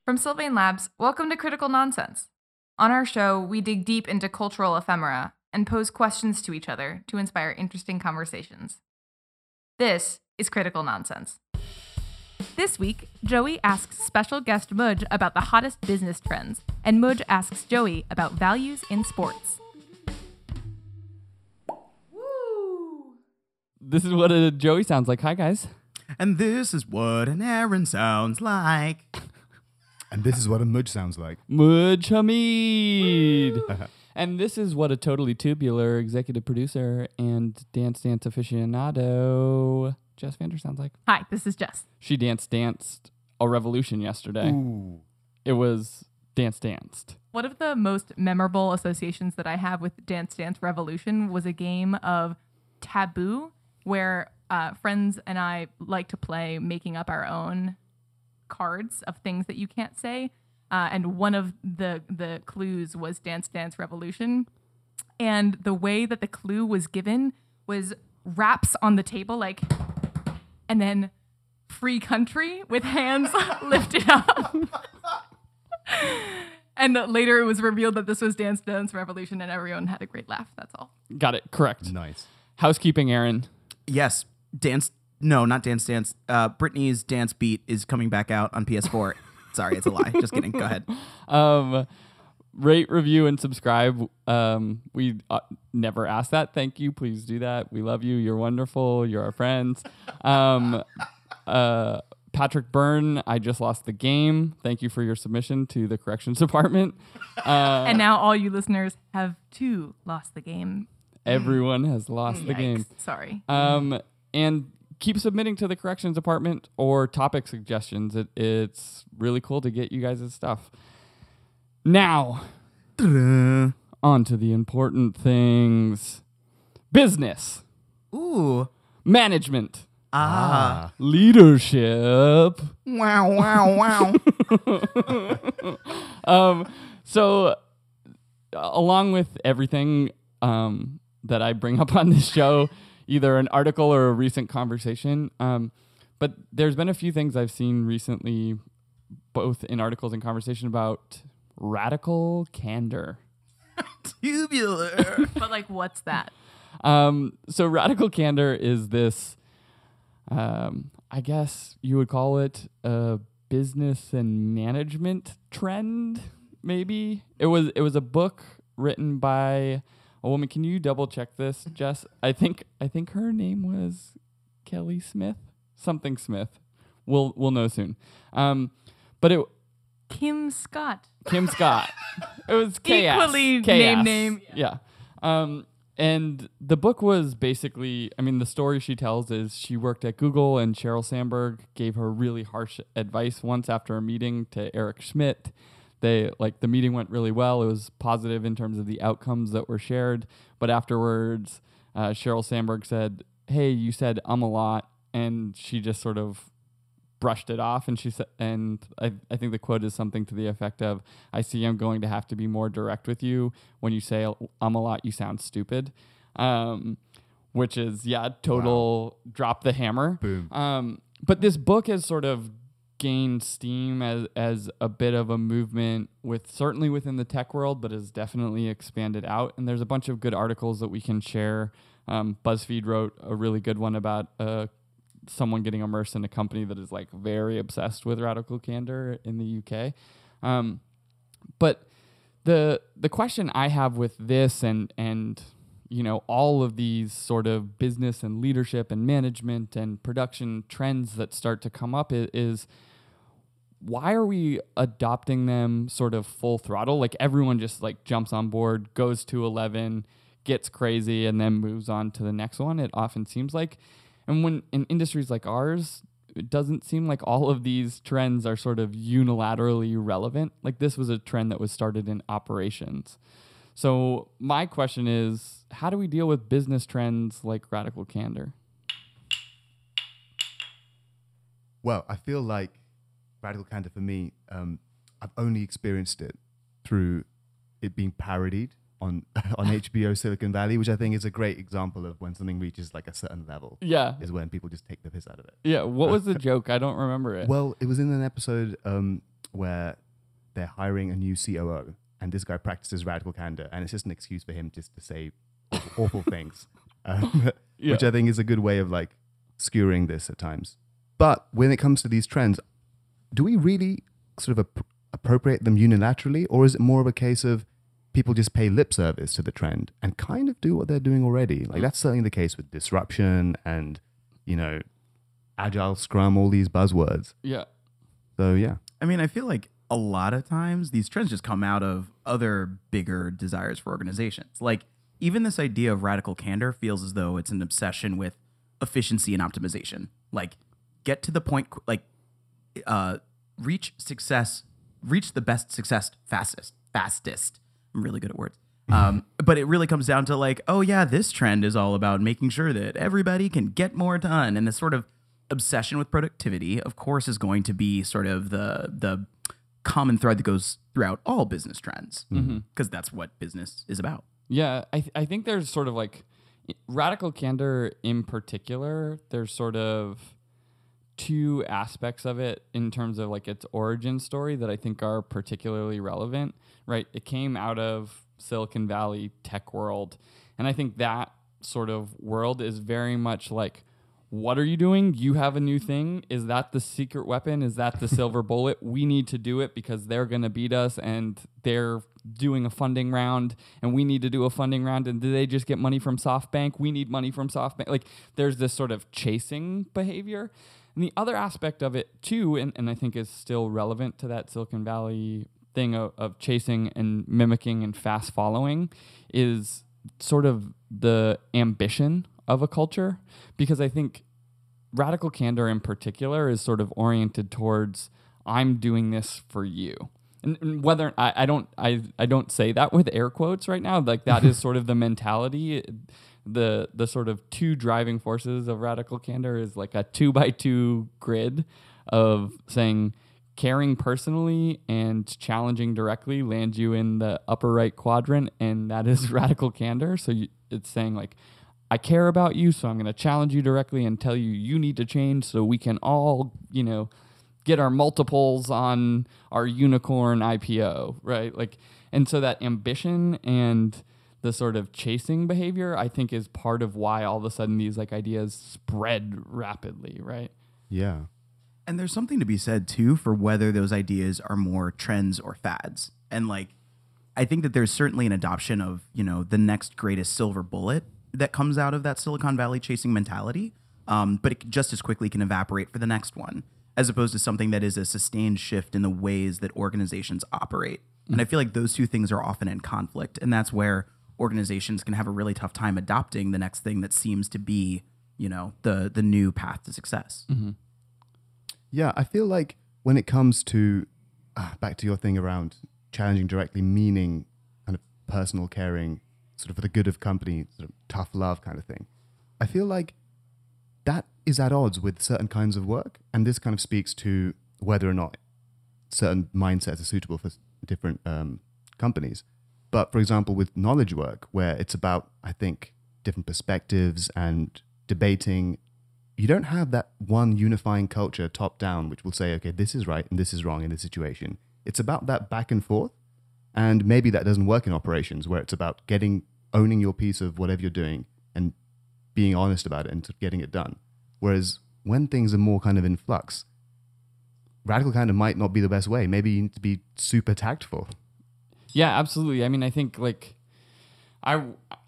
From Sylvain Labs, welcome to Critical Nonsense. On our show, we dig deep into cultural ephemera and pose questions to each other to inspire interesting conversations. This is Critical Nonsense. This week, Joey asks special guest Mudge about the hottest business trends, and Mudge asks Joey about values in sports. Woo! This is what a Joey sounds like. Hi, guys. And this is what an Aaron sounds like. And this is what a Mudge sounds like. Mudge Hamid. And this is what a totally tubular executive producer and dance aficionado Jess Vander sounds like. Hi, this is Jess. She danced a revolution yesterday. Ooh. It was danced. One of the most memorable associations that I have with Dance Dance Revolution was a game of Taboo, where friends and I like to play making up our own cards of things that you can't say. And one of the clues was Dance Dance Revolution. And the way that the clue was given was raps on the table, like, and then free country with hands lifted up. And later it was revealed that this was Dance Dance Revolution, and everyone had a great laugh. That's all. Got it. Correct. Nice. Housekeeping, Aaron. Yes, not Dance Dance. Britney's Dance Beat is coming back out on PS4. Sorry, it's a lie. Just kidding. Go ahead. Rate, review, and subscribe. We never ask that. Thank you. Please do that. We love you. You're wonderful. You're our friends. Patrick Byrne, I just lost the game. Thank you for your submission to the corrections department. And now all you listeners have too lost the game. Everyone has lost the Yikes. game. Sorry. And keep submitting to the corrections department or topic suggestions. It's really cool to get you guys' stuff. Now, on to the important things. Business. Ooh. Management. Ah. Leadership. Wow. So, along with everything that I bring up on this show, either an article or a recent conversation, but there's been a few things I've seen recently, both in articles and conversation about radical candor. Tubular. But like, what's that? So radical candor is this, I guess you would call it a business and management trend, maybe. It was a book written by a woman. Can you double check this, Jess? I think her name was Kelly Smith, something Smith. We'll know soon. But Kim Scott. Kim Scott. It was chaos. Equally Chaos. name. Yeah. And the book was basically, the story she tells is she worked at Google and Sheryl Sandberg gave her really harsh advice once after a meeting to Eric Schmidt. The meeting went really well. It was positive in terms of the outcomes that were shared. But afterwards, Sheryl Sandberg said, "Hey, you said a lot." And she just sort of brushed it off, and she said, and I think the quote is something to the effect of, "I see I'm going to have to be more direct with you. When you say a lot, you sound stupid," which is total drop the hammer. Boom. But this book has sort of gained steam as a bit of a movement certainly within the tech world, but has definitely expanded out. And there's a bunch of good articles that we can share. BuzzFeed wrote a really good one about someone getting immersed in a company that is like very obsessed with radical candor in the UK. But the question I have with this and all of these sort of business and leadership and management and production trends that start to come up is why are we adopting them sort of full throttle? Like everyone just like jumps on board, goes to 11, gets crazy, and then moves on to the next one. It often seems like. And when in industries like ours, it doesn't seem like all of these trends are sort of unilaterally relevant. Like this was a trend that was started in operations. So my question is, how do we deal with business trends like radical candor? Well, I feel like radical candor for me, I've only experienced it through it being parodied on HBO Silicon Valley, which I think is a great example of when something reaches like a certain level. Yeah. Is when people just take the piss out of it. Yeah. What was the joke? I don't remember it. Well, it was in an episode where they're hiring a new COO, and this guy practices radical candor, and it's just an excuse for him just to say awful things, which I think is a good way of like skewering this at times. But when it comes to these trends, do we really sort of appropriate them unilaterally, or is it more of a case of people just pay lip service to the trend and kind of do what they're doing already? Like that's certainly the case with disruption and, you know, agile, scrum, all these buzzwords. Yeah. So yeah. I mean, I feel like a lot of times these trends just come out of other bigger desires for organizations. Like even this idea of radical candor feels as though it's an obsession with efficiency and optimization. Like get to the point, like reach the best success fastest. I'm really good at words. But it really comes down to like, oh yeah, this trend is all about making sure that everybody can get more done. And this sort of obsession with productivity, of course, is going to be sort of the common thread that goes throughout all business trends, because that's what business is about. Yeah, I think there's sort of like radical candor in particular. There's sort of two aspects of it in terms of like its origin story that I think are particularly relevant, right? It came out of Silicon Valley tech world. And I think that sort of world is very much like, what are you doing? You have a new thing. Is that the secret weapon? Is that the silver bullet? We need to do it because they're going to beat us and they're doing a funding round and we need to do a funding round. And do they just get money from SoftBank? We need money from SoftBank. Like there's this sort of chasing behavior. And the other aspect of it too, and I think is still relevant to that Silicon Valley thing of chasing and mimicking and fast following, is sort of the ambition of a culture. Because I think radical candor in particular is sort of oriented towards, I'm doing this for you. And whether I don't say that with air quotes right now, like that is sort of the mentality. The sort of two driving forces of radical candor is like a 2x2 grid of saying caring personally and challenging directly lands you in the upper right quadrant, and that is radical candor. So it's saying like, I care about you, so I'm going to challenge you directly and tell you you need to change so we can all, you know, get our multiples on our unicorn IPO, right? Like, and so that ambition and the sort of chasing behavior, I think, is part of why all of a sudden these like ideas spread rapidly, right? Yeah. And there's something to be said too for whether those ideas are more trends or fads. And like, I think that there's certainly an adoption of, you know, the next greatest silver bullet that comes out of that Silicon Valley chasing mentality. But it just as quickly can evaporate for the next one, as opposed to something that is a sustained shift in the ways that organizations operate. And I feel like those two things are often in conflict. And that's where organizations can have a really tough time adopting the next thing that seems to be, you know, the new path to success. Mm-hmm. Yeah, I feel like when it comes to, back to your thing around challenging directly, meaning kind of personal caring, sort of for the good of company, sort of tough love kind of thing, I feel like that is at odds with certain kinds of work. And this kind of speaks to whether or not certain mindsets are suitable for different companies. But for example, with knowledge work, where it's about, I think, different perspectives and debating, you don't have that one unifying culture top down, which will say, okay, this is right and this is wrong in this situation. It's about that back and forth. And maybe that doesn't work in operations, where it's about owning your piece of whatever you're doing and being honest about it and getting it done. Whereas when things are more kind of in flux, radical candor might not be the best way. Maybe you need to be super tactful. Yeah, absolutely. I mean, I think like I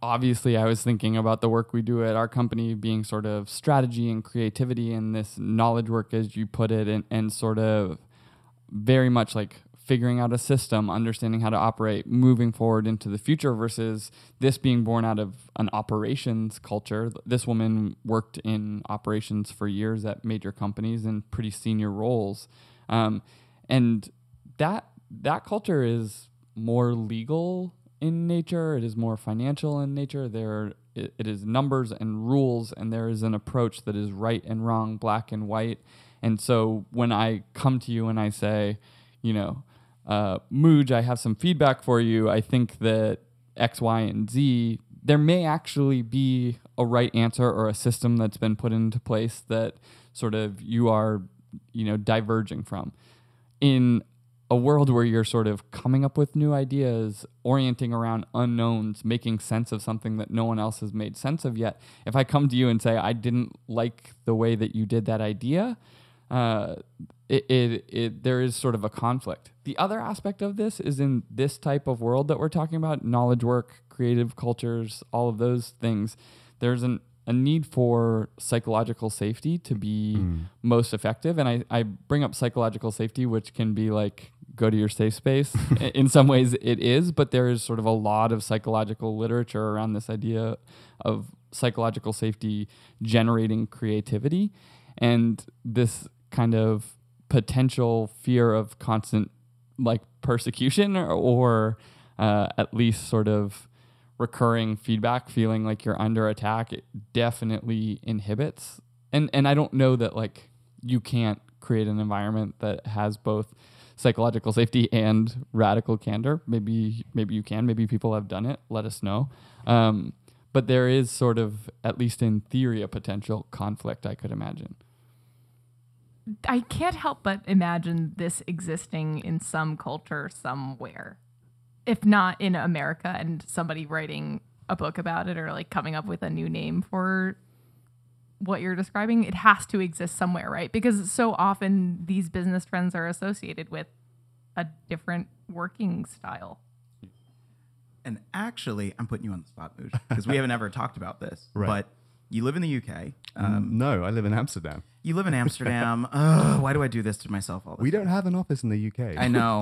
was thinking about the work we do at our company being sort of strategy and creativity and this knowledge work, as you put it, and sort of very much like figuring out a system, understanding how to operate, moving forward into the future, versus this being born out of an operations culture. This woman worked in operations for years at major companies in pretty senior roles. And that culture is more legal in nature. It is more financial in nature. It is numbers and rules, and there is an approach that is right and wrong, black and white. And so when I come to you and I say, you know, Mooj, I have some feedback for you, I think that X, Y, and Z, there may actually be a right answer or a system that's been put into place that sort of you are, you know, diverging from. In a world where you're sort of coming up with new ideas, orienting around unknowns, making sense of something that no one else has made sense of yet. If I come to you and say, I didn't like the way that you did that idea, there is sort of a conflict. The other aspect of this is in this type of world that we're talking about, knowledge work, creative cultures, all of those things, there's a need for psychological safety to be most effective. And I bring up psychological safety, which can be like, go to your safe space. In some ways it is, but there is sort of a lot of psychological literature around this idea of psychological safety generating creativity. And this kind of potential fear of constant like persecution or at least sort of recurring feedback, feeling like you're under attack, it definitely inhibits. And I don't know that like you can't create an environment that has both psychological safety and radical candor. Maybe you can. Maybe people have done it. Let us know. But there is sort of, at least in theory, a potential conflict, I could imagine. I can't help but imagine this existing in some culture somewhere, if not in America, and somebody writing a book about it or like coming up with a new name for what you're describing. It has to exist somewhere, right? Because so often these business trends are associated with a different working style. And actually, I'm putting you on the spot, Moosh, because we haven't ever talked about this. Right. But you live in the UK. No, I live in Amsterdam. You live in Amsterdam. Ugh, why do I do this to myself all the We time? don't have an office in the UK. I know.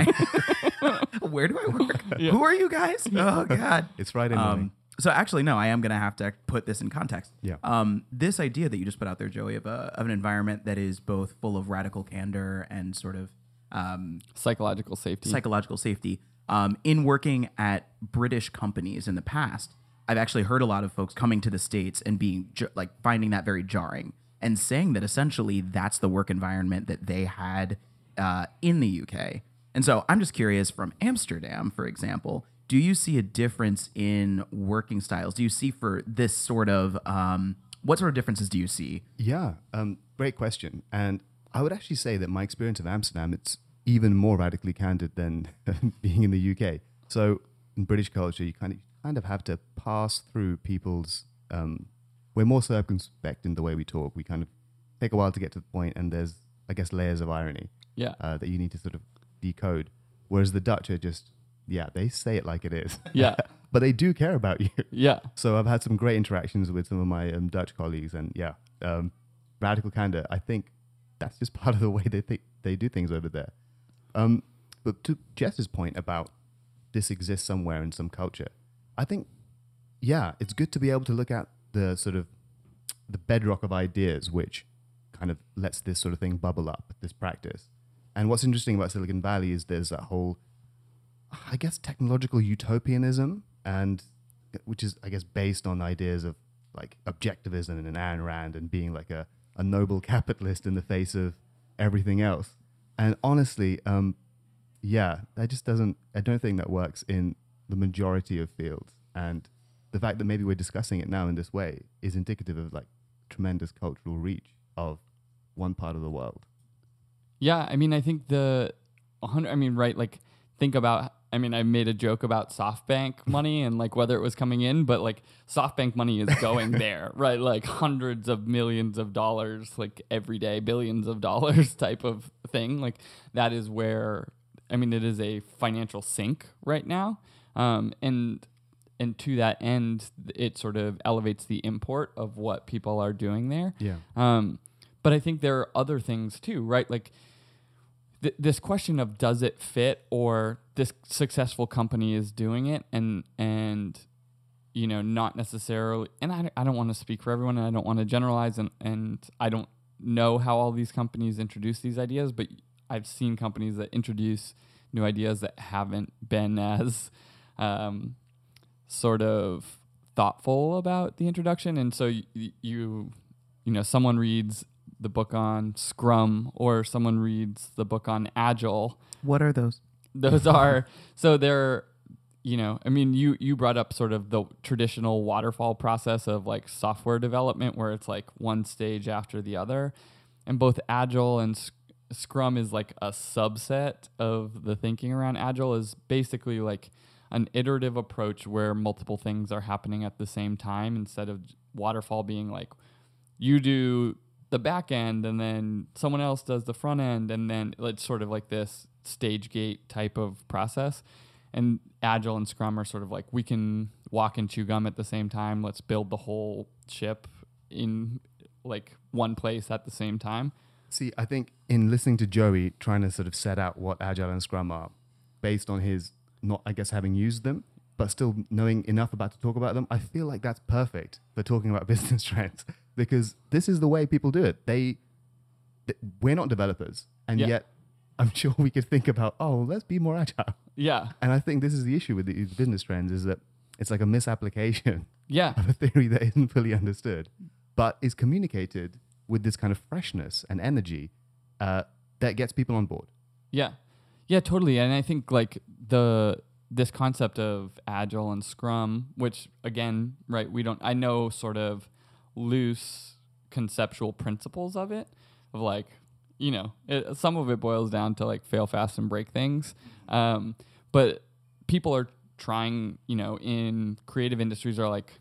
Where do I work? Yeah. Who are you guys? Oh, God. It's Friday morning. So actually, no, I am going to have to put this in context. Yeah. This idea that you just put out there, Joey, of an environment that is both full of radical candor and sort of Psychological safety. psychological safety. In working at British companies in the past, I've actually heard a lot of folks coming to the States and being finding that very jarring and saying that essentially that's the work environment that they had in the UK. And so I'm just curious, from Amsterdam, for example, do you see a difference in working styles? Do you see for this sort of, what sort of differences do you see? Yeah, great question. And I would actually say that my experience of Amsterdam, it's even more radically candid than being in the UK. So in British culture, you kind of have to pass through people's, we're more circumspect in the way we talk. We kind of take a while to get to the point, and there's, I guess, layers of irony that you need to sort of decode. Whereas the Dutch are just, they say it like it is. Yeah. But they do care about you. Yeah. So I've had some great interactions with some of my Dutch colleagues, and radical candor, I think that's just part of the way they do things over there. But to Jess's point about this exists somewhere in some culture, I think, it's good to be able to look at the sort of the bedrock of ideas, which kind of lets this sort of thing bubble up, this practice. And what's interesting about Silicon Valley is there's that whole, I guess, technological utopianism, and which is, I guess, based on ideas of like objectivism and Ayn Rand and being like a noble capitalist in the face of everything else. And honestly, that just doesn't, I don't think that works in the majority of fields. And the fact that maybe we're discussing it now in this way is indicative of like tremendous cultural reach of one part of the world. Yeah, I mean, I think think about, I made a joke about SoftBank money and like whether it was coming in, but like SoftBank money is going there, right? Like hundreds of millions of dollars, like every day, billions of dollars type of thing. Like that is where, it is a financial sink right now. And to that end, it sort of elevates the import of what people are doing there. Yeah. But I think there are other things too, right? Like this question of does it fit, or this successful company is doing it and not necessarily, and I don't want to speak for everyone, and I don't want to generalize, and I don't know how all these companies introduce these ideas, but I've seen companies that introduce new ideas that haven't been as sort of thoughtful about the introduction. And so someone reads the book on Scrum, or someone reads the book on Agile. What are those? Those are, so they're, you brought up sort of the traditional waterfall process of like software development, where it's like one stage after the other. And both Agile and Scrum is like a subset of the thinking around Agile, is basically like an iterative approach where multiple things are happening at the same time, instead of waterfall being like you do the back end and then someone else does the front end, and then it's sort of like this stage gate type of process. And Agile and Scrum are sort of like, we can walk and chew gum at the same time. Let's build the whole ship in like one place at the same time. See, I think in listening to Joey trying to sort of set out what Agile and Scrum are, based on his not, I guess, having used them, but still knowing enough about to talk about them, I feel like that's perfect for talking about business trends, because this is the way people do it. We're not developers, and yet I'm sure we could think about, let's be more agile. Yeah. And I think this is the issue with these business trends, is that it's like a misapplication Yeah. of a theory that isn't fully understood, but is communicated with this kind of freshness and energy that gets people on board. Yeah. Yeah, totally. And I think like this concept of Agile and Scrum, which again, right, I know sort of loose conceptual principles of it, of like, some of it boils down to like fail fast and break things. But people are trying, in creative industries, are like,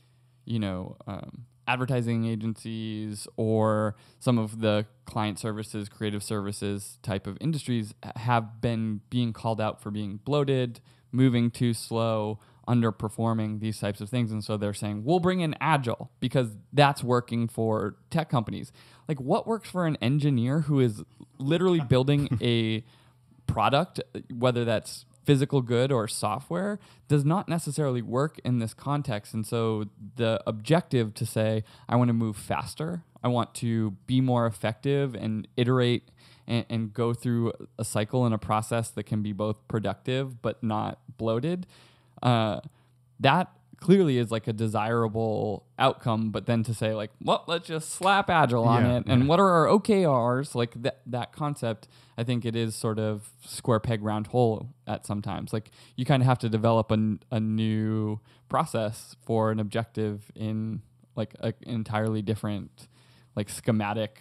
advertising agencies or some of the client services, creative services type of industries have been being called out for being bloated, moving too slow, underperforming, these types of things. And so they're saying, we'll bring in Agile because that's working for tech companies. Like, what works for an engineer who is literally building a product, whether that's physical good or software, does not necessarily work in this context. And so the objective to say, I want to move faster, I want to be more effective and iterate and go through a cycle and a process that can be both productive but not bloated, that clearly is like a desirable outcome. But then to say like, well, let's just slap Agile on it, and what are our OKRs, like that concept, I think it is sort of square peg round hole at sometimes. Like, you kind of have to develop a new process for an objective in like an entirely different like schematic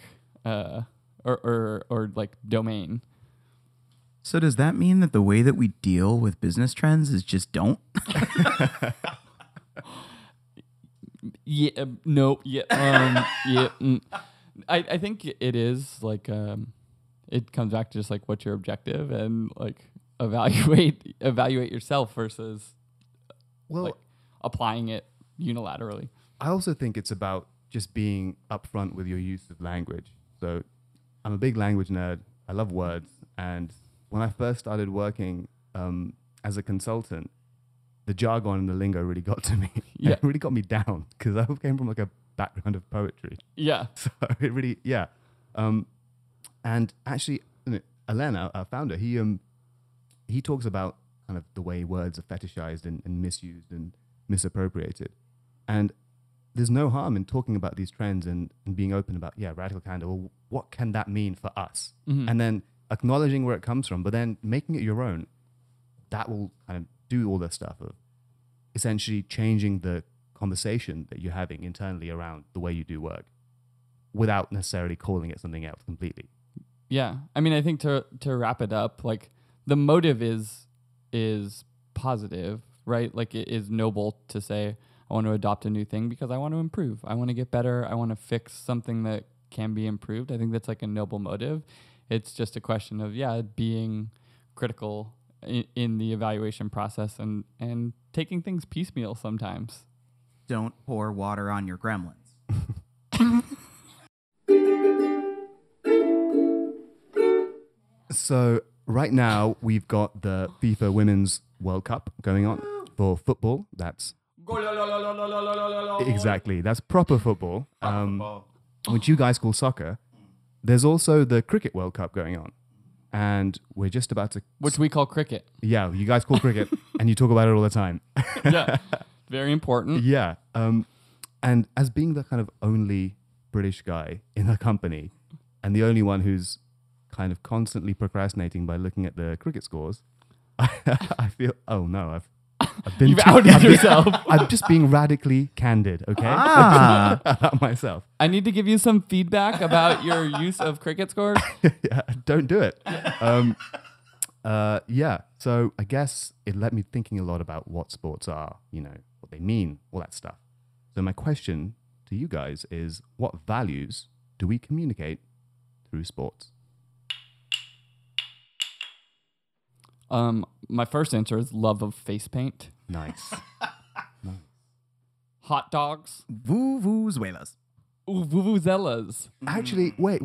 or like domain. So does that mean that the way that we deal with business trends is just don't? Yeah. No. Yeah. Yeah. I think it is like it comes back to just like what's your objective, and like evaluate yourself versus like applying it unilaterally. I also think it's about just being upfront with your use of language. So I'm a big language nerd. I love words. And when I first started working as a consultant, the jargon and the lingo really got to me. Yeah. It really got me down, because I came from like a background of poetry. Yeah. So it really, and actually, Elena, our founder, he talks about kind of the way words are fetishized and misused and misappropriated. And there's no harm in talking about these trends and being open about, radical candor. Well, what can that mean for us? Mm-hmm. And then acknowledging where it comes from, but then making it your own. That will kind of do all the stuff of essentially changing the conversation that you're having internally around the way you do work, without necessarily calling it something else completely. Yeah. I mean, I think to wrap it up, like the motive is positive, right? Like, it is noble to say, I want to adopt a new thing because I want to improve. I want to get better. I want to fix something that can be improved. I think that's like a noble motive. It's just a question of, being critical in the evaluation process and taking things piecemeal sometimes. Don't pour water on your gremlins. So right now we've got the FIFA Women's World Cup going on for football. That's exactly, that's proper football, which you guys call soccer. There's also the Cricket World Cup going on, and we're just about to... Which we call cricket. Yeah, you guys call cricket, and you talk about it all the time. Yeah, very important. Yeah, and as being the kind of only British guy in the company, and the only one who's kind of constantly procrastinating by looking at the cricket scores, I feel, oh no, You've outed yourself. I'm just being radically candid, okay? Ah. About myself. I need to give you some feedback about your use of cricket scores. Yeah, don't do it. Yeah. So I guess it led me thinking a lot about what sports are, what they mean, all that stuff. So my question to you guys is, what values do we communicate through sports? My first answer is love of face paint. Nice. Hot dogs. Vuvuzelas. Ooh, vuvuzelas. Actually, wait.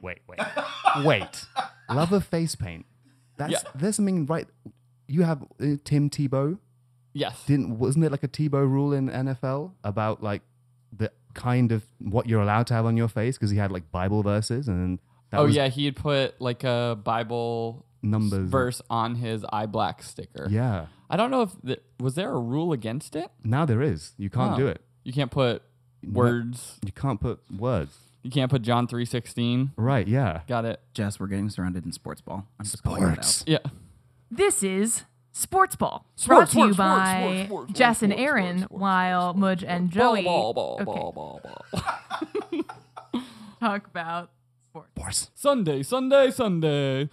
Love of face paint. There's something right. You have Tim Tebow. Yes. Wasn't it like a Tebow rule in NFL about like the kind of what you're allowed to have on your face, because he had like Bible verses and he had put like a Bible numbers verse on his eye black sticker. Yeah. I don't know if was there a rule against it? Now there is. You can't do it. You can't put words. You can't put words. You can't put John 3:16. Right. Yeah. Got it. Jess, we're getting surrounded in sports ball. I'm just calling that out. Yeah. This is Sports Ball, brought to you by sports, Jess and sports, Aaron, sports, while Mudge and Joey Ball. talk about sports. Sunday. That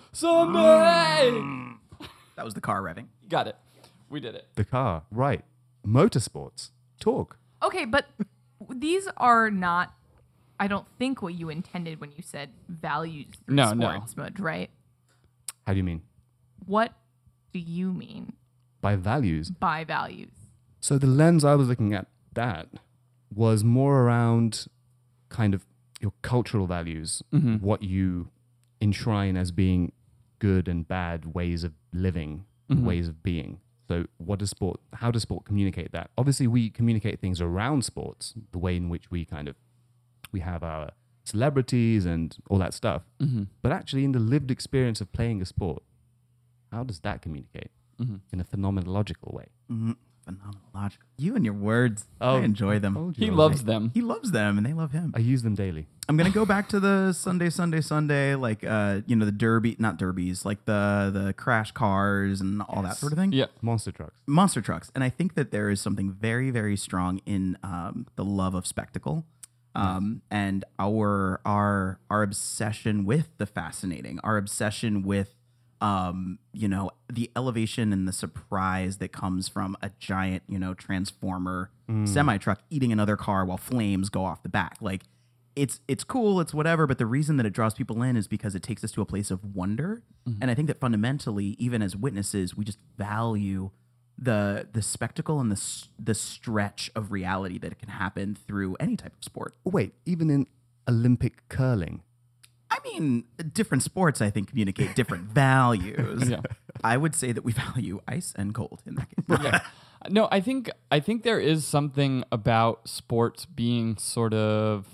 was the car revving. Got it. We did it. The car. Right. Motorsports. Talk. Okay, but these are not, I don't think, what you intended when you said values through No. sports, Mudge, right? How do you mean? What do you mean By values. by values? So the lens I was looking at that was more around kind of your cultural values, what you enshrine as being good and bad ways of living, ways of being. So how does sport communicate that? Obviously we communicate things around sports, the way in which we have our celebrities and all that stuff. But actually in the lived experience of playing a sport, how does that communicate in a phenomenological way? Phenomenological. You and your words. Oh, I enjoy them. told you He I was loves right. them. He loves them and they love him. I use them daily. I'm gonna go back to the Sunday, like the derby, not derbies, like the crash cars and all that sort of thing. Yeah. Monster trucks. Monster trucks. And I think that there is something very, very strong in the love of spectacle. And our obsession with the fascinating, our obsession with the elevation and the surprise that comes from a giant, transformer semi truck eating another car while flames go off the back. Like it's cool, it's whatever, but the reason that it draws people in is because it takes us to a place of wonder. And I think that fundamentally, even as witnesses, we just value the spectacle and the stretch of reality that it can happen through any type of sport. Wait, even in Olympic curling. I mean, different sports, I think, communicate different values. Yeah. I would say that we value ice and cold in that case. Yeah. No, I think there is something about sports being sort of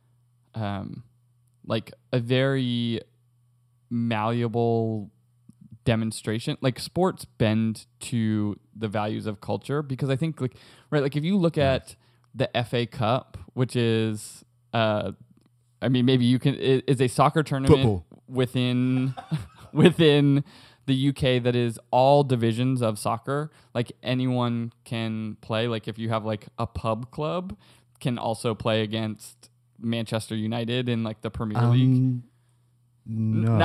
like a very malleable demonstration. Like sports bend to the values of culture, because I think like if you look at the FA Cup, which is maybe you can is a soccer tournament Football. within the UK that is all divisions of soccer. Like anyone can play. Like if you have like a pub club, can also play against Manchester United in like the Premier League. No.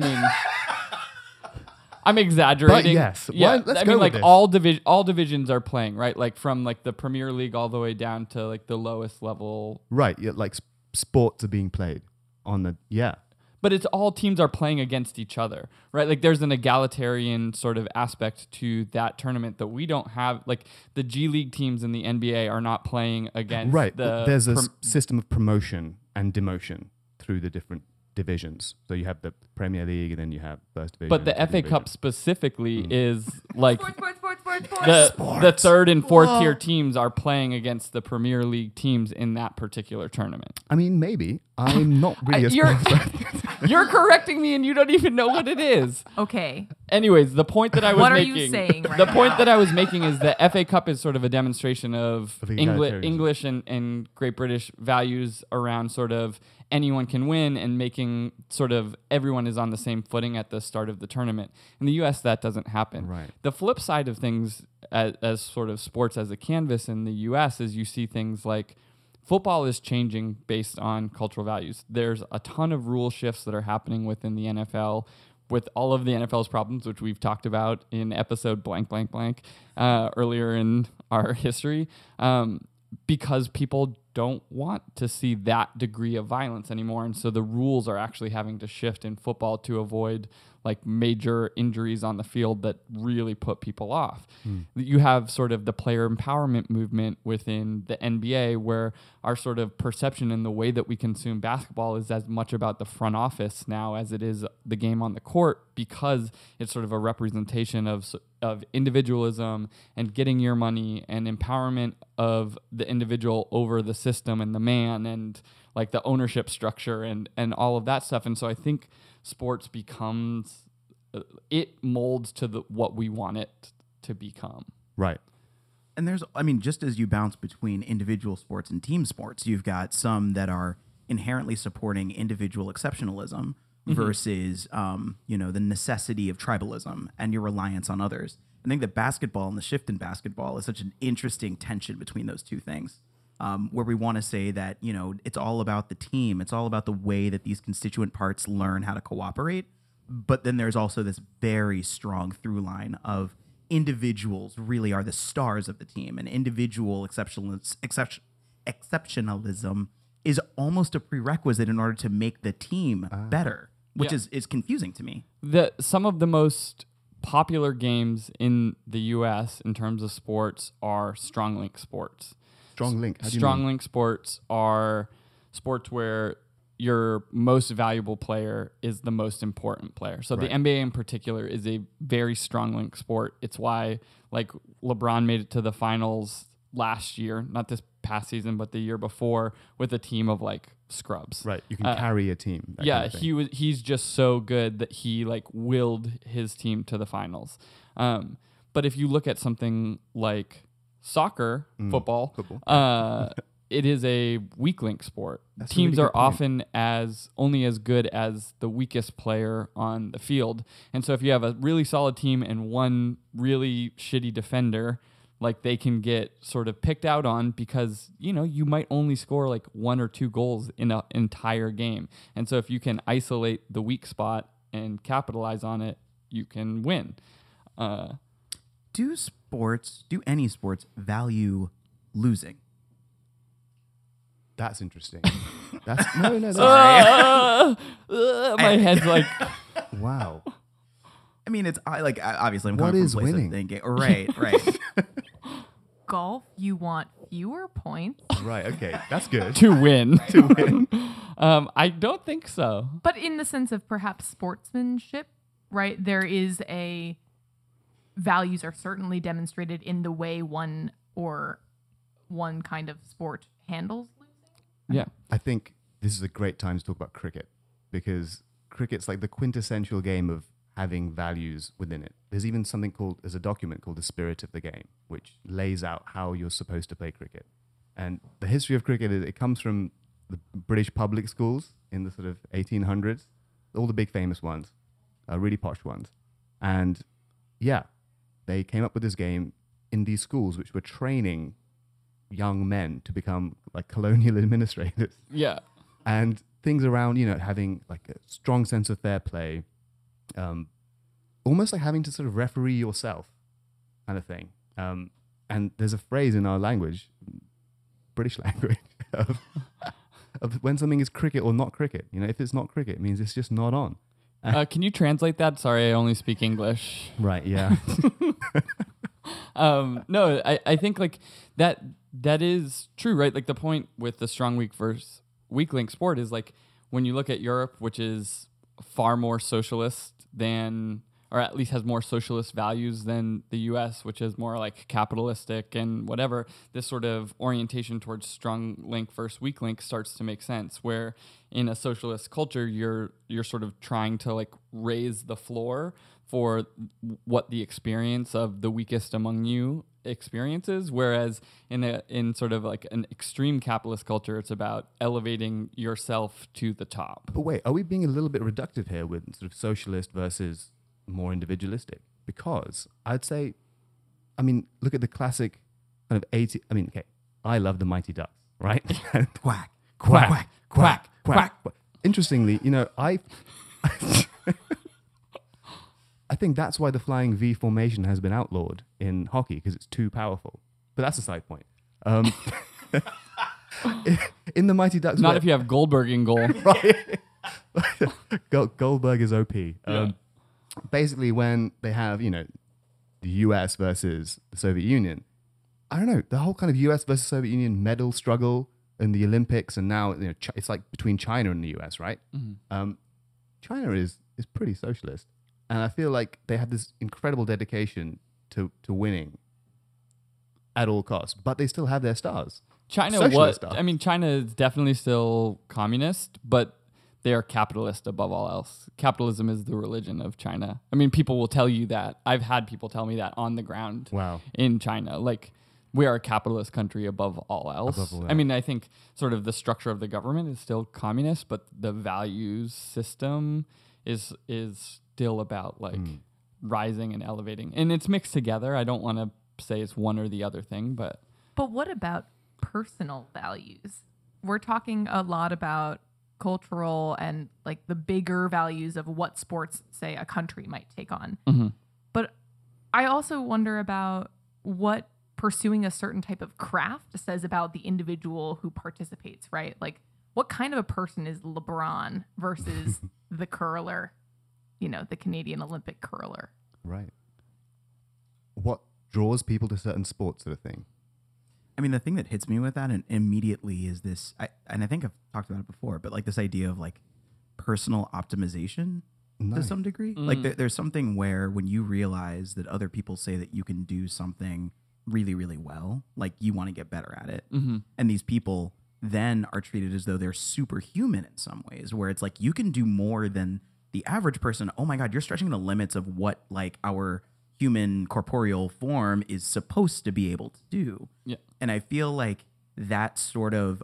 I'm exaggerating. But yes. Yeah. Let's I go mean, with like this. all divisions are playing, right? Like from like the Premier League all the way down to like the lowest level. Right. Yeah, like sports are being played on the But it's all teams are playing against each other, right? Like there's an egalitarian sort of aspect to that tournament that we don't have. Like the G League teams in the NBA are not playing against right. the There's a system of promotion and demotion through the different divisions. So you have the Premier League and then you have First Division. But the Second FA Cup Division. specifically is like Sports. the third and fourth tier teams are playing against the Premier League teams in that particular tournament. I mean, maybe. I'm not really a You're, sports you're correcting me and you don't even know what it is. Okay. Anyways, the point that I was What are making, you saying right the point now? that I was making is the FA Cup is sort of a demonstration of Of egalitarianism. English and Great British values around sort of anyone can win and making sort of everyone is on the same footing at the start of the tournament. In the US, that doesn't happen. Right. The flip side of things as sort of sports as a canvas in the US is you see things like football is changing based on cultural values. There's a ton of rule shifts that are happening within the NFL with all of the NFL's problems, which we've talked about in episode blank, blank, blank earlier in our history, because people don't want to see that degree of violence anymore. And so the rules are actually having to shift in football to avoid like major injuries on the field that really put people off. You have sort of the player empowerment movement within the NBA, where our sort of perception and the way that we consume basketball is as much about the front office now as it is the game on the court, because it's sort of a representation of individualism and getting your money and empowerment of the individual over the system and the man and like the ownership structure and all of that stuff. And so I think sports becomes, it molds to what we want it to become. Right. And there's, I mean, just as you bounce between individual sports and team sports, you've got some that are inherently supporting individual exceptionalism versus, the necessity of tribalism and your reliance on others. I think that basketball and the shift in basketball is such an interesting tension between those two things, where we want to say that, it's all about the team. It's all about the way that these constituent parts learn how to cooperate. But then there's also this very strong through line of individuals really are the stars of the team, and individual exceptionalism is almost a prerequisite in order to make the team better, which is confusing to me. Some of the most popular games in the U.S. in terms of sports are strong link sports. Strong link. How do you Strong mean? link sports are sports where your most valuable player is the most important player. So Right. the NBA in particular is a very strong link sport. It's why like LeBron made it to the finals last year, not this past season, but the year before, with a team of like scrubs. Right. You can carry a team. that Yeah, kind of thing. he's just so good that he like willed his team to the finals. But if you look at something like soccer, football, it is a weak link sport. That's a Teams really are good point. often only as good as the weakest player on the field. And so if you have a really solid team and one really shitty defender, like they can get sort of picked out on because, you might only score like 1 or 2 goals in an entire game. And so if you can isolate the weak spot and capitalize on it, you can win. Do any sports value losing? That's interesting. That's no. That's My head's like, wow. I mean, obviously I'm What coming is from a place of winning? thinking. Right. Golf, you want fewer points, Right. Okay. That's good. to win. To win. I don't think so. but in the sense of perhaps sportsmanship, right? There is values are certainly demonstrated in the way one kind of sport handles losing. Yeah. I think this is a great time to talk about cricket, because cricket's like the quintessential game of having values within it. There's even there's a document called The Spirit of the Game, which lays out how you're supposed to play cricket. And the history of cricket it comes from the British public schools in the sort of 1800s, all the big famous ones, really posh ones. And yeah, they came up with this game in these schools, which were training young men to become like colonial administrators. Yeah. And things around, having like a strong sense of fair play, almost like having to sort of referee yourself kind of thing. And there's a phrase in our language, British language, of when something is cricket or not cricket. If it's not cricket, it means it's just not on. Can you translate that? Sorry, I only speak English. Right, yeah. No, I think like that is true, right? Like the point with the strong weak versus weak link sport is like when you look at Europe, which is far more socialist than, or at least has more socialist values than the US, which is more like capitalistic and whatever, this sort of orientation towards strong link versus weak link starts to make sense, where in a socialist culture, you're sort of trying to like raise the floor for what the experience of the weakest among you experiences, whereas in sort of like an extreme capitalist culture, it's about elevating yourself to the top. But wait, are we being a little bit reductive here with sort of socialist versus more individualistic? Because I'd say, I mean, look at the classic kind of 80. I mean, okay, I love the Mighty Ducks, right? Quack, Quack, quack, quack, quack, quack. Interestingly, I think that's why the flying V formation has been outlawed in hockey, because it's too powerful. But that's a side point. In the Mighty Ducks, Not if you have Goldberg in goal. right? Goldberg is OP. Basically, when they have the US versus the Soviet Union, I don't know, the whole kind of US versus Soviet Union medal struggle in the Olympics, and now it's like between China and the US, right? Mm-hmm. China is pretty socialist, and I feel like they have this incredible dedication to winning at all costs, but they still have their stars. China China is definitely still communist, but they are capitalist above all else. Capitalism is the religion of China. I mean, people will tell you that. I've had people tell me that on the ground. Wow. In China. Like, we are a capitalist country above all else. I mean, I think sort of the structure of the government is still communist, but the values system is still about like rising and elevating. And it's mixed together. I don't want to say it's one or the other thing, but what about personal values? We're talking a lot about cultural and like the bigger values of what sports, say, a country might take on. Mm-hmm. But I also wonder about what pursuing a certain type of craft says about the individual who participates, right? Like, what kind of a person is LeBron versus the curler, the Canadian Olympic curler? Right. What draws people to certain sports, sort of thing? I mean, the thing that hits me with that and immediately is this, and I think I've talked about it before, but like this idea of like personal optimization to some degree. Like there's something where when you realize that other people say that you can do something really, really well, like you want to get better at it. Mm-hmm. And these people then are treated as though they're superhuman in some ways, where it's like you can do more than the average person. Oh my God, you're stretching the limits of what like our human corporeal form is supposed to be able to do. Yeah. And I feel like that sort of,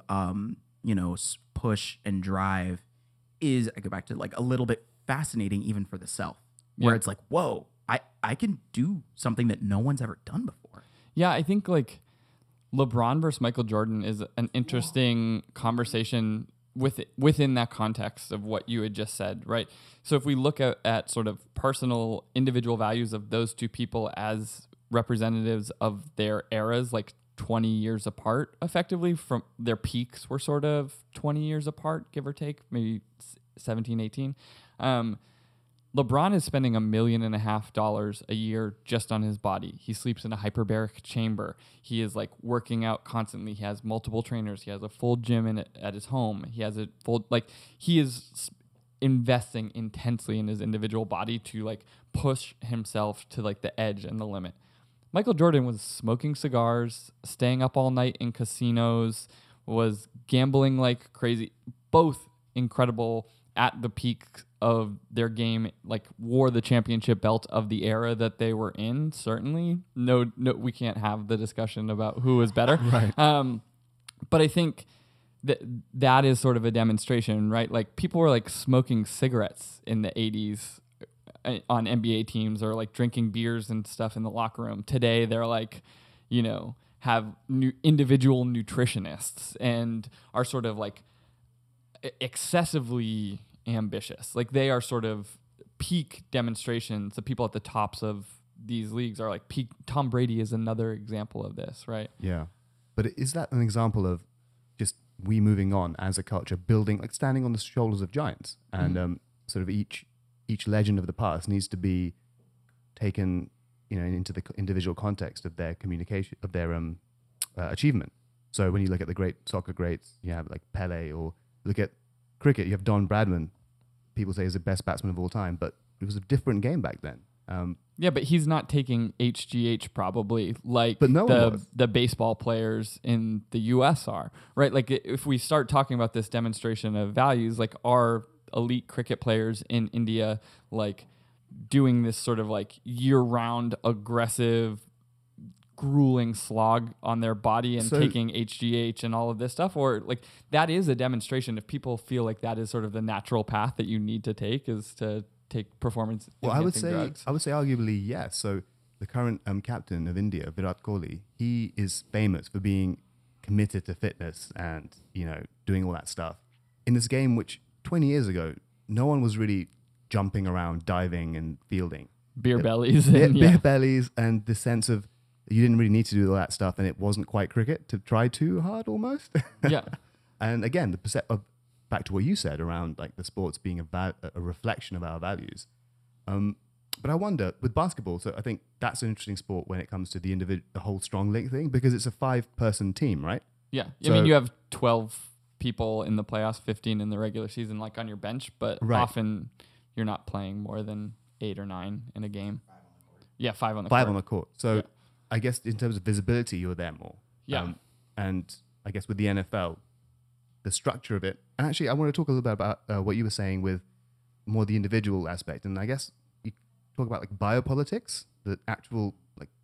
push and drive is, I go back to like a little bit fascinating even for the self, where it's like, whoa, I can do something that no one's ever done before. Yeah, I think like LeBron versus Michael Jordan is an interesting conversation within that context of what you had just said, right? So if we look at sort of personal individual values of those two people as representatives of their eras, like 20 years apart, effectively, from their peaks were sort of 20 years apart, give or take, maybe 17, 18. LeBron is spending $1.5 million a year just on his body. He sleeps in a hyperbaric chamber. He is like working out constantly. He has multiple trainers. He has a full gym at his home. He has a full, like, he is investing intensely in his individual body to like push himself to like the edge and the limit. Michael Jordan was smoking cigars, staying up all night in casinos, was gambling like crazy. Both incredible at the peak of their game, like wore the championship belt of the era that they were in. Certainly, no, we can't have the discussion about who was better. Right. But I think that is sort of a demonstration, right? Like people were like smoking cigarettes in the 80s on NBA teams, or like drinking beers and stuff in the locker room. Today, they're like, have individual nutritionists and are sort of like excessively ambitious. Like they are sort of peak demonstrations. The people at the tops of these leagues are like peak. Tom Brady is another example of this, right? Yeah. But is that an example of just we moving on as a culture, building, like standing on the shoulders of giants, and sort of each legend of the past needs to be taken, into the individual context of their communication, of their achievement. So when you look at the great soccer greats, you have like Pele, or look at cricket, you have Don Bradman. People say he's the best batsman of all time, but it was a different game back then. Yeah, but he's not taking HGH probably like but no one was. The baseball players in the US are, right? Like if we start talking about this demonstration of values, like our elite cricket players in India, like doing this sort of like year-round aggressive grueling slog on their body and So- taking HGH and all of this stuff, or like that is a demonstration. If people feel like that is sort of the natural path that you need to take, is to take performance Well, I would enhancing drugs. say arguably yes. So the current captain of India, Virat Kohli, he is famous for being committed to fitness and doing all that stuff. In this game, which 20 years ago, no one was really jumping around, diving and fielding. Beer bellies. Beer, And, beer bellies and the sense of you didn't really need to do all that stuff, and it wasn't quite cricket to try too hard almost. yeah. And again, back to what you said around like the sports being a reflection of our values. But I wonder with basketball. So I think that's an interesting sport when it comes to the whole strong link thing, because it's a 5-person team, right? Yeah. I So- mean, you have 12 people in the playoffs, 15 in the regular season, like on your bench, but Right. often you're not playing more than 8 or 9 in a game. Yeah, 5 on the 5 court. on the court. So Yeah. I guess in terms of visibility, you're there more. Yeah. And I guess with the NFL, the structure of it. And actually, I want to talk a little bit about what you were saying with more the individual aspect. And I guess you talk about like biopolitics, the actual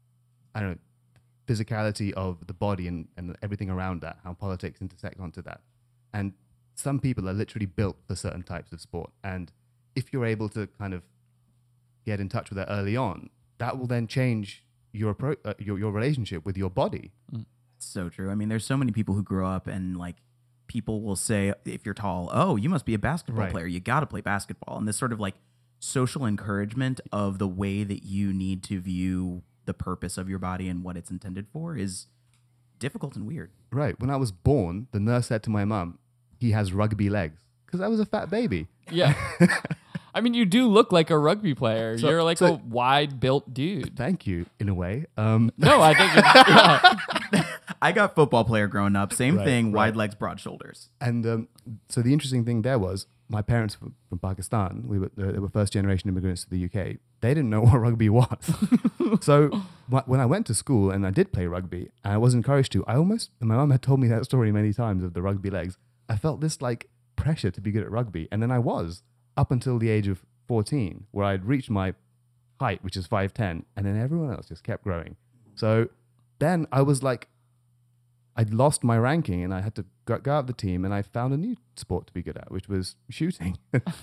physicality of the body and everything around that, how politics intersect onto that. And some people are literally built for certain types of sport. And if you're able to kind of get in touch with that early on, that will then change your relationship with your body. So true. I mean, there's so many people who grow up and like people will say, if you're tall, oh, you must be a basketball Right. player. You got to play basketball. And this sort of like social encouragement of the way that you need to view the purpose of your body and what it's intended for is difficult and weird. Right. When I was born, the nurse said to my mum, he has rugby legs, because I was a fat baby. Yeah. I mean, you do look like a rugby player. So- You're like so- a wide-built dude. Thank you, in a way. No, I think it's, yeah. I got football player growing up. Same Right, thing, right. wide legs, broad shoulders. And so the interesting thing there was my parents from Pakistan, they were first generation immigrants to the UK. They didn't know what rugby was. So when I went to school and I did play rugby and I was encouraged to, and my mum had told me that story many times of the rugby legs. I felt this like pressure to be good at rugby. And then I was up until the age of 14, where I'd reached my height, which is 5'10", and then everyone else just kept growing. So then I was like, I'd lost my ranking and I had to go out of the team, and I found a new sport to be good at, which was shooting.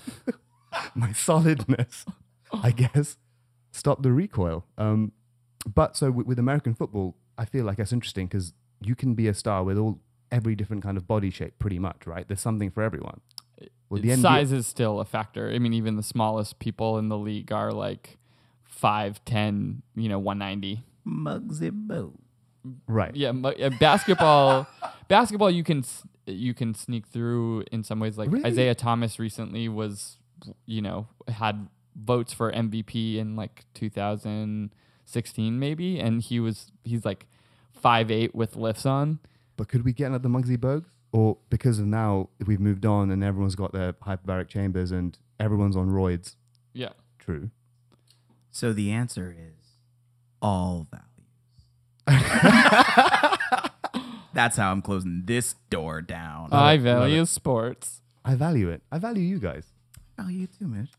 My solidness, I guess, stopped the recoil. But so with American football, I feel like that's interesting because you can be a star with every different kind of body shape pretty much, right? There's something for everyone. Well, the NBA Size is still a factor. I mean, even the smallest people in the league are like 5'10", 190. Muggsy Boo. right. Yeah, basketball you can sneak through in some ways. Like Really? Isaiah Thomas recently was, had votes for MVP in like 2016 maybe, and he's like 5'8" with lifts on. But could we get another Muggsy Bogues? Or because of now, we've moved on and everyone's got their hyperbaric chambers and everyone's on roids. Yeah. True. So the answer is all values. That's how I'm closing this door down. I it, love value it. sports. I value it. I value you guys. value you too, Mitch.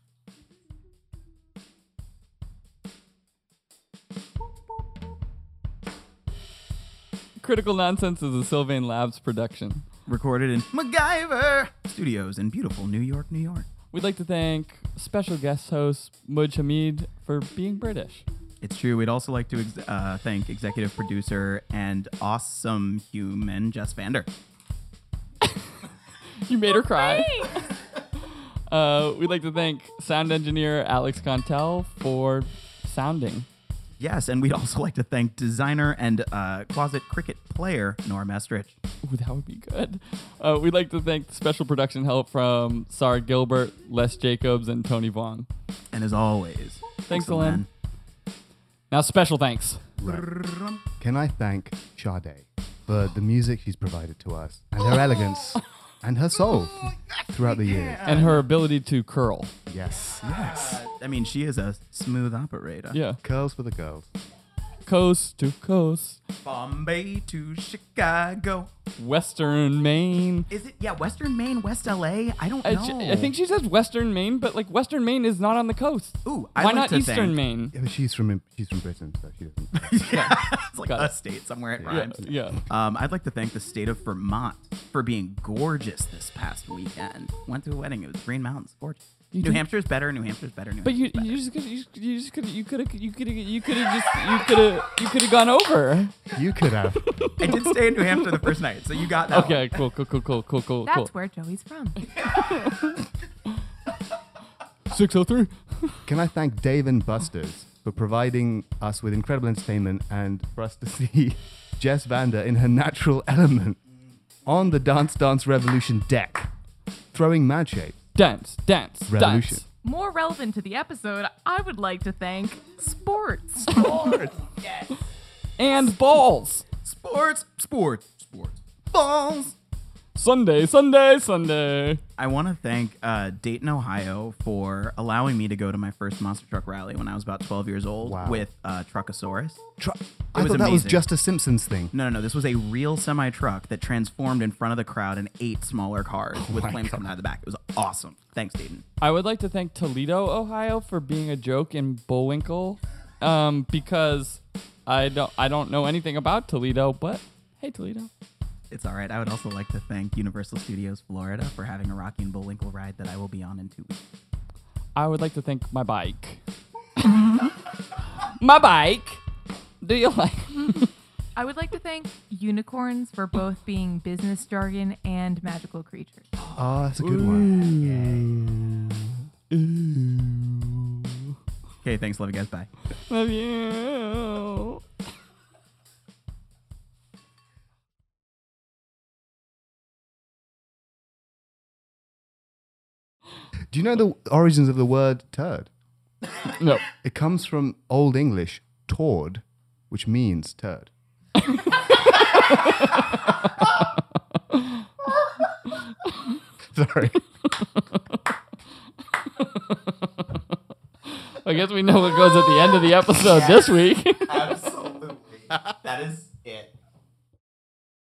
Critical Nonsense is a Sylvain Labs production. Recorded in MacGyver Studios in beautiful New York, New York. We'd like to thank special guest host Mudge Hamid for being British. It's true. We'd also like to thank executive producer and awesome human Jess Vander. You made her cry. We'd like to thank sound engineer Alex Contel for sounding. Yes, and we'd also like to thank designer and closet cricket player Norm Estrich. Ooh, that would be good. We'd like to thank special production help from Sarah Gilbert, Les Jacobs, and Tony Vaughn. And as always, Thanks, to Alen. Now, special thanks. Right. Can I thank Sade for the music she's provided to us and her elegance and her soul throughout the years? And her ability to curl. Yes. Yes. I mean, she is a smooth operator. Yeah. Curls for the girls. coast to coast. Bombay to Chicago. Western Maine. Is it? Yeah, Western Maine, West LA. I don't know. I think she says Western Maine, but like Western Maine is not on the coast. Ooh, Why not Eastern Maine? Yeah, but she's from Britain, so she doesn't. It's like Got a it. state somewhere it Yeah, rhymes. yeah. I'd like to thank the state of Vermont for being gorgeous this past weekend. Went to a wedding. It was Green Mountains, gorgeous. You New did? Hampshire's better. New Hampshire's better. New But you Hampshire's could have gone over. You could have. better. I did stay in New Hampshire the first night, so you got that. Okay, cool. That's where Joey's from. 603. Can I thank Dave and Buster's for providing us with incredible entertainment and for us to see Jess Vander in her natural element on the Dance Dance Revolution deck, throwing mad shade. Dance. Revolution. More relevant to the episode, I would like to thank sports. And balls. Sports. Balls. Sunday. I want to thank Dayton, Ohio for allowing me to go to my first monster truck rally when I was about 12 years old Wow. with Truckosaurus. I was thought that was amazing. just a Simpsons thing. No. This was a real semi-truck that transformed in front of the crowd and 8 smaller cars with my flames coming out of the back. It was awesome. Thanks, Dayton. I would like to thank Toledo, Ohio, for being a joke in Bullwinkle, because I don't know anything about Toledo, but hey, Toledo. It's all right. I would also like to thank Universal Studios Florida for having a Rocky and Bullwinkle ride that I will be on in 2 weeks. I would like to thank my bike. My bike. Do you like? I would like to thank unicorns for both being business jargon and magical creatures. Oh, that's a good one. Okay, thanks. Love you guys. Bye. Love you. Do you know the origins of the word turd? No. It comes from Old English, tord, which means turd. Sorry. I guess we know what goes at the end of the episode this week.